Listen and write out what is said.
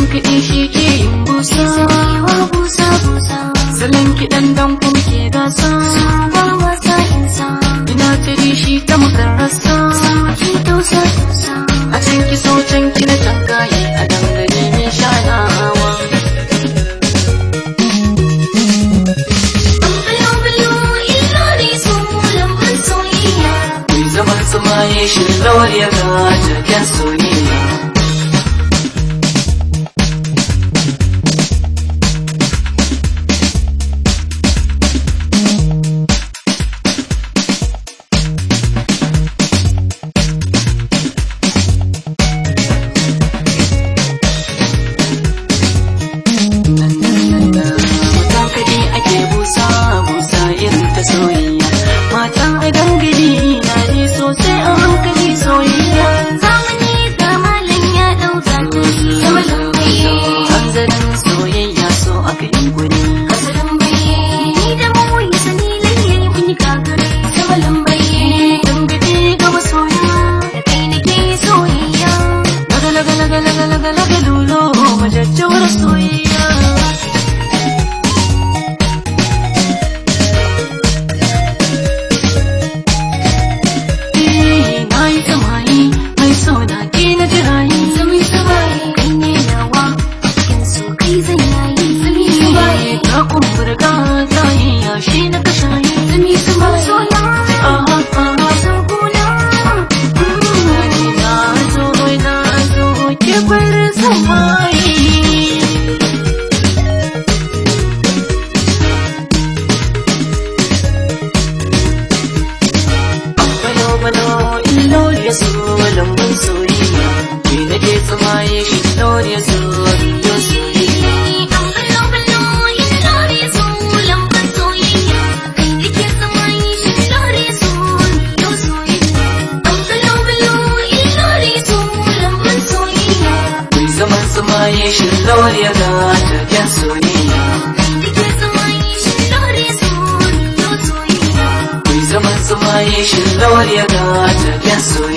kiɗi shi ke yin busa, salon kiɗan dan kuma ke gasa, ina tiri shi ta makarasa, a can ki so can ki na tangaye a dangane mai shanawa. Mai zaman sumaye shi rawar ya ga jirgin soyayya. Matan a dangane na ne sosai a hankali soyayya. Zamani ga malam ya ɗauka tashi samalan baye. Hanzarin soyayya so aka yi guri. Asalin baye ni da mu yi sani lalle mun yi kakare samalan baye. Dangane ga masoya Da kai nake soyayya. laga lulo majajjawar soyayya. Zami samaye kai ne nawa cikin so kai zan yayi. Zami samaye Ta kumburga ta yi yashi na kashayi. zami samaye soya. Aha, aha. San kuna. Na zo ke bar samayi. Balo ilo ya so lambun soyayya. Ni nake tsamaye shi ilo ya so ilo soyayya. Mai zaman tsamaye shi ilo ya ga jirgin soyayya. Mai zaman tsamaye shi ilo ya ga jirgin soyayya.